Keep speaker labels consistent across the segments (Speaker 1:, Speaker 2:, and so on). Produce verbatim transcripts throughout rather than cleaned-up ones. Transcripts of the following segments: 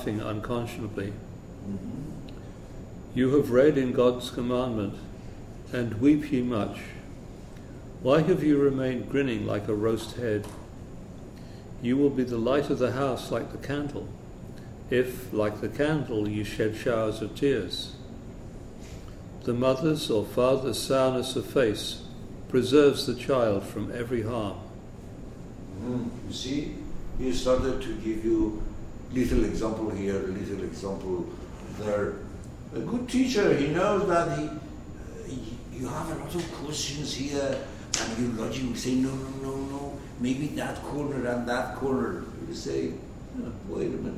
Speaker 1: laughing unconscionably.
Speaker 2: Mm-hmm.
Speaker 1: You have read in God's commandment, and weep ye much. Why have you remained grinning like a roast head? You will be the light of the house like the candle, if, like the candle, you shed showers of tears. The mother's or father's sourness of face preserves the child from every harm.
Speaker 2: Mm. You see, he started to give you little example here, little example there. A good teacher, he knows that he, uh, you have a lot of questions here, and you logic say, no, no, no, no, maybe that corner and that corner. You say, oh, wait a minute.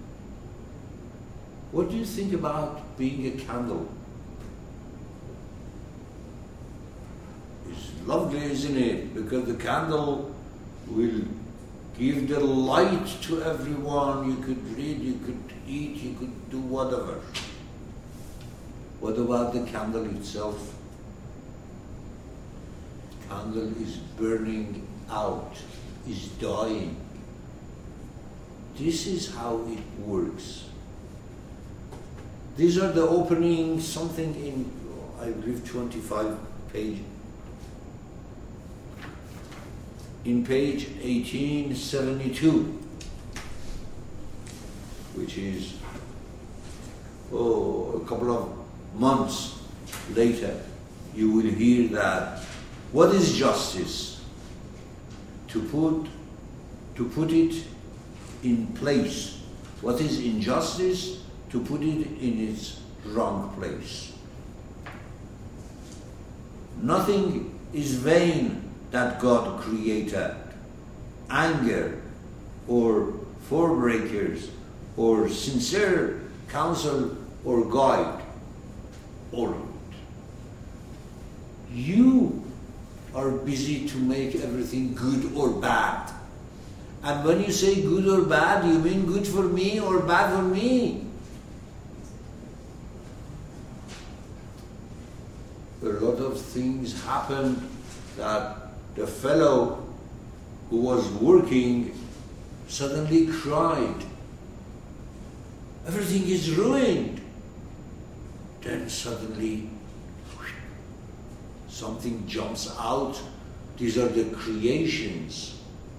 Speaker 2: What do you think about being a candle? It's lovely, isn't it? Because the candle will give the light to everyone. You could read, you could eat, you could do whatever. What about the candle itself? Candle is burning out, is dying. This is how it works. These are the opening, something in, I believe, twenty-five page. In page eighteen seventy-two, which is oh, a couple of months later, you will hear that. What is justice? To put, to put it in place. What is injustice? To put it in its wrong place. Nothing is vain that God created. Anger or forebreakers or sincere counsel or guide. All of it. You are busy to make everything good or bad. And when you say good or bad, you mean good for me or bad for me. A lot of things happen that the fellow who was working suddenly cried. Everything is ruined. Then suddenly something jumps out. These are the creations.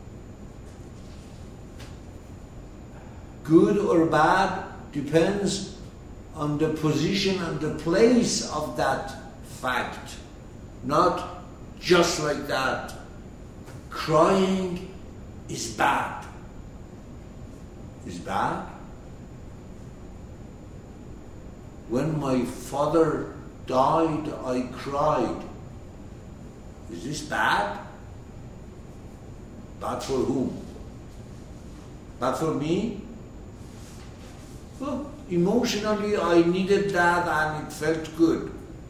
Speaker 2: Good or bad depends on the position and the place of that fact. Not just like that. Crying is bad. Is bad? When my father died, I cried. Is this bad? Bad for whom? Bad for me? Well, emotionally I needed that and it felt good.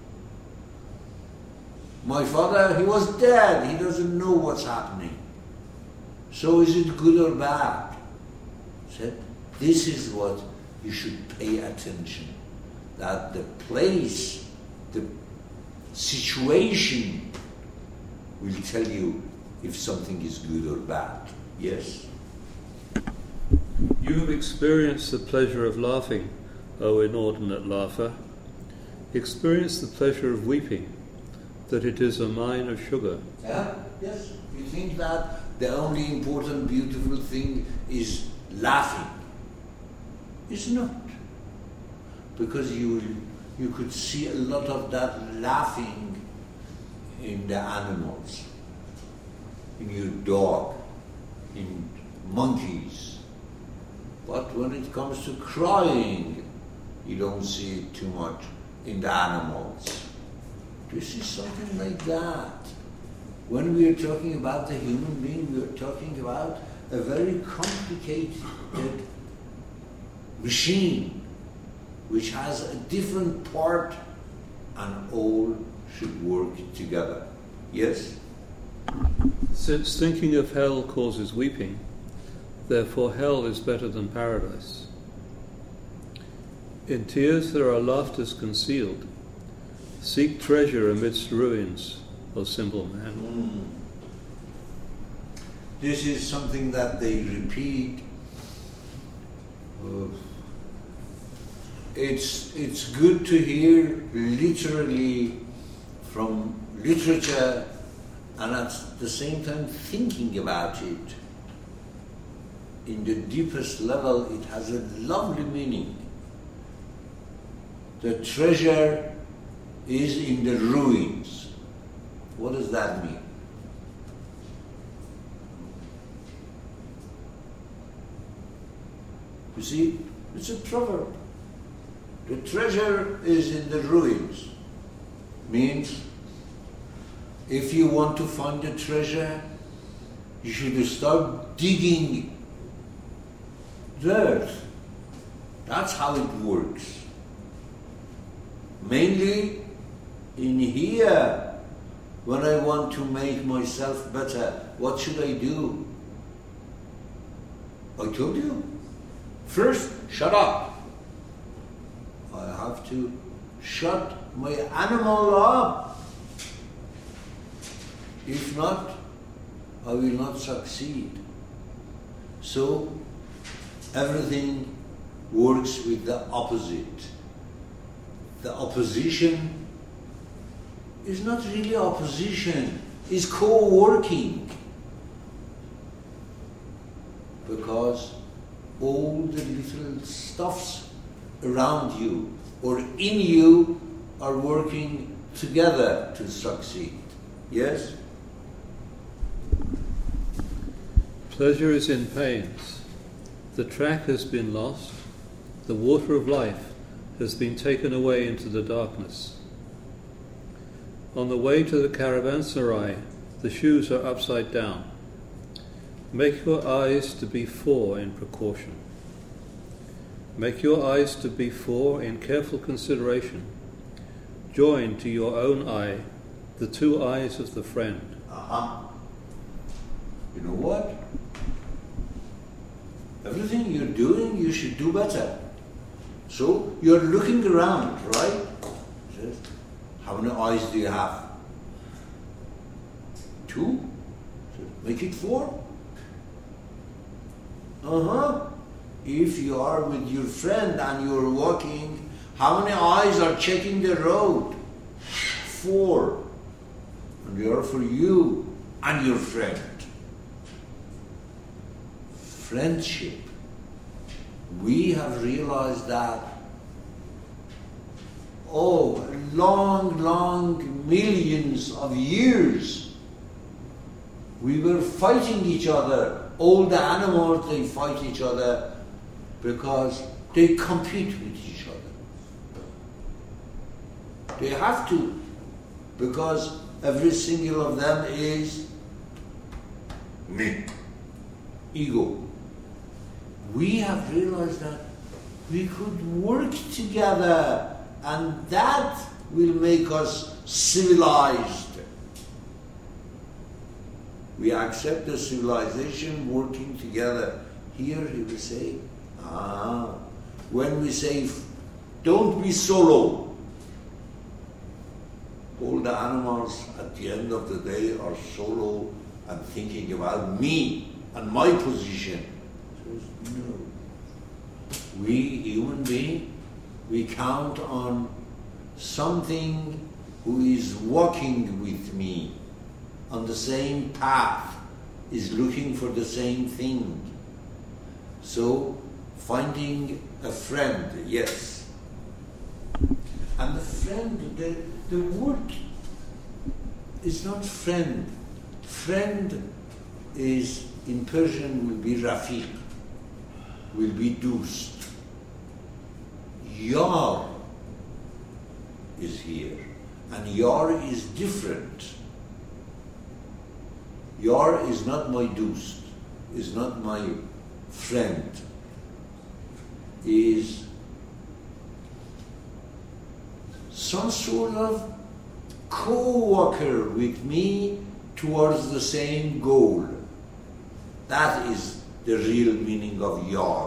Speaker 2: My father, he was dead. He doesn't know what's happening. So is it good or bad? He said, this is what you should pay attention. That the place, the situation will tell you if something is good or bad. Yes?
Speaker 1: You have experienced the pleasure of laughing, O inordinate laugher. Experience the pleasure of weeping, that it is a mine of sugar.
Speaker 2: Yeah? Yes. You think that the only important, beautiful thing is laughing. It's not. Because you you could see a lot of that laughing in the animals, in your dog, in monkeys. But when it comes to crying, you don't see it too much in the animals. This is something like that. When we are talking about the human being, we are talking about a very complicated machine which has a different part and all should work together. Yes?
Speaker 1: Since thinking of hell causes weeping, therefore hell is better than paradise. In tears there are laughters concealed. Seek treasure amidst ruins, O simple man.
Speaker 2: Mm. This is something that they repeat uh, it's it's good to hear literally from literature and at the same time thinking about it. In the deepest level, it has a lovely meaning. The treasure is in the ruins. What does that mean? You see, it's a proverb. The treasure is in the ruins. Means, if you want to find the treasure, you should start digging dirt. That's how it works. Mainly in here, when I want to make myself better, what should I do? I told you. First, shut up. I have to shut my animal up. If not, I will not succeed. So, everything works with the opposite. The opposition is not really opposition, it's co-working. Because all the little stuffs around you or in you are working together to succeed. Yes?
Speaker 1: Pleasure is in pains. The track has been lost. The water of life has been taken away into the darkness. On the way to the caravanserai, the shoes are upside down. Make your eyes to be four in precaution. Make your eyes to be four in careful consideration. Join to your own eye the two eyes of the friend.
Speaker 2: Uh-huh. You know what? Everything you're doing, you should do better. So, you're looking around, right? How many eyes do you have? Two? Make it four? Uh-huh. If you are with your friend and you're walking, how many eyes are checking the road? Four. And they are for you and your friend. Friendship. We have realized that, oh, long, long millions of years, we were fighting each other. All the animals, they fight each other because they compete with each other. They have to, because every single of them is me, ego. We have realized that we could work together, and that will make us civilized. We accept the civilization working together. Here he will say, ah, when we say, don't be solo, all the animals at the end of the day are solo and thinking about me and my position. No. We, human beings, we count on something who is walking with me on the same path, is looking for the same thing. So, finding a friend, yes. And the friend, the, the word is not friend. Friend is, in Persian, will be Rafiq, will be Doost. Yar is here, and Yar is different. Yar is not my Doost, is not my friend, is some sort of co-worker with me towards the same goal. That is the real meaning of Yar.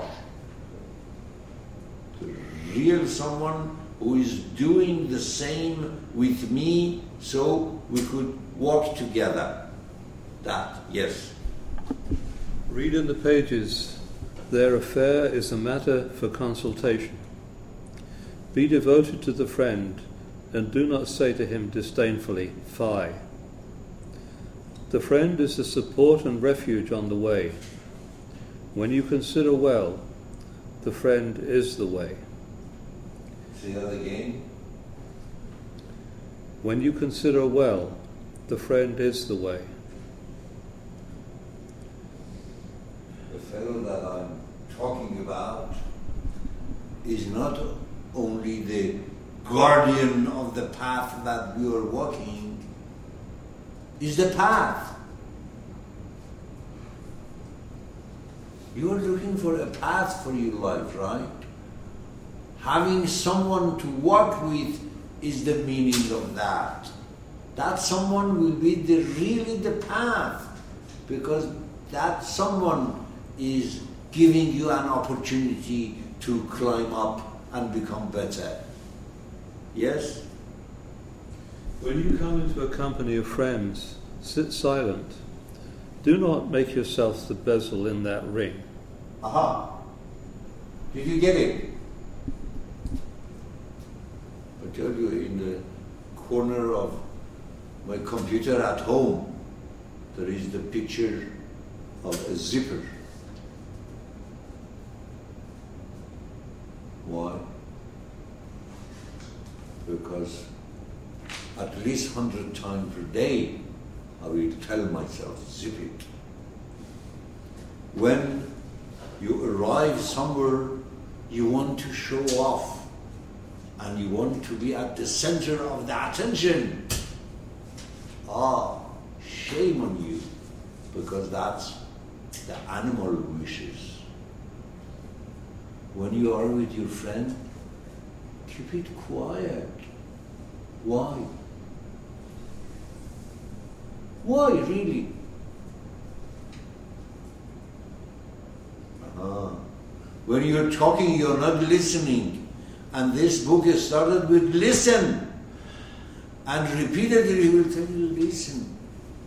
Speaker 2: The real someone who is doing the same with me so we could walk together. That, yes.
Speaker 1: Read in the pages, their affair is a matter for consultation. Be devoted to the friend, and do not say to him disdainfully, "Fie." The friend is the support and refuge on the way. When you consider well, the friend is the way.
Speaker 2: Say that again.
Speaker 1: When you consider well, the friend is the way.
Speaker 2: The fellow that I'm talking about is not only the guardian of the path that we are walking, is the path. You are looking for a path for your life, right? Having someone to walk with is the meaning of that. That someone will be the really the path, because that someone is giving you an opportunity to climb up and become better. Yes?
Speaker 1: When you come into a company of friends, sit silent. Do not make yourself the bezel in that ring.
Speaker 2: Aha. Did you get it? I tell you, in the corner of my computer at home, there is the picture of a zipper. Why? Because at least one hundred times per day, I will tell myself, zip it. When you arrive somewhere, you want to show off, and you want to be at the center of the attention. Ah, shame on you, because that's the animal wishes. When you are with your friend, keep it quiet. Why? Why, really? Uh-huh. When you're talking, you're not listening. And this book is started with listen. And repeatedly he will tell you, listen.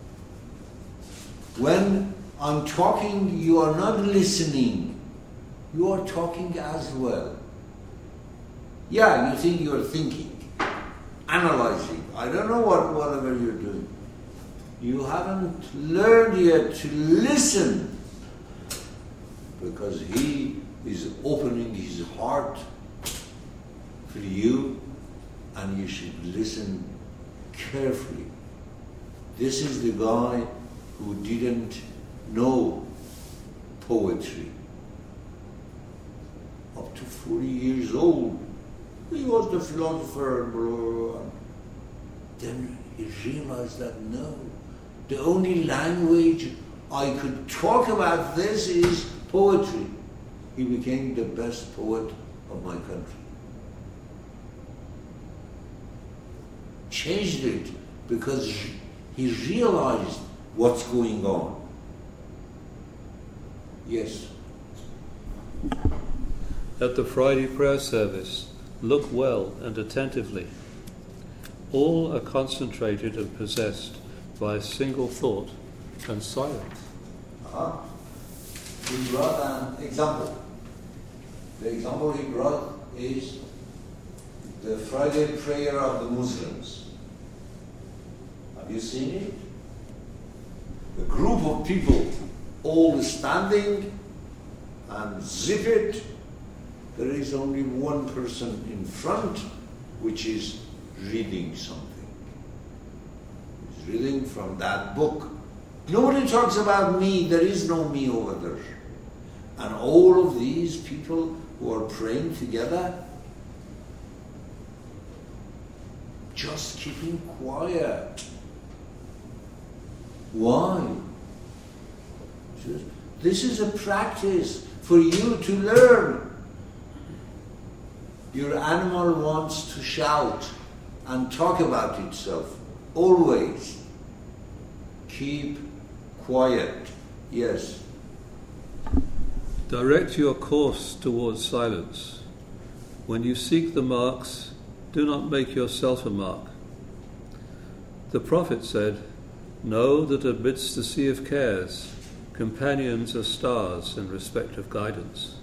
Speaker 2: When I'm talking, you are not listening. You are talking as well. Yeah, you think you're thinking, analyzing. I don't know what whatever you're doing. You haven't learned yet to listen, because he is opening his heart for you, and you should listen carefully. This is the guy who didn't know poetry. Up to forty years old, he was the philosopher. Blah. Then he realized that no, the only language I could talk about this is poetry. He became the best poet of my country. Changed it because he realized what's going on. Yes.
Speaker 1: At the Friday prayer service, look well and attentively. All are concentrated and possessed by a single thought and silent.
Speaker 2: Uh-huh. He brought an example. The example he brought is the Friday prayer of the Muslims. Have you seen it? A group of people all standing and zip it. There is only one person in front which is reading something. He's reading from that book. Nobody talks about me. There is no me over there. And all of these people who are praying together, just keeping quiet. Why? This is a practice for you to learn. Your animal wants to shout and talk about itself. Always. Keep quiet. Yes.
Speaker 1: Direct your course towards silence. When you seek the marks, do not make yourself a mark. The prophet said, "Know that amidst the sea of cares, companions are stars in respect of guidance."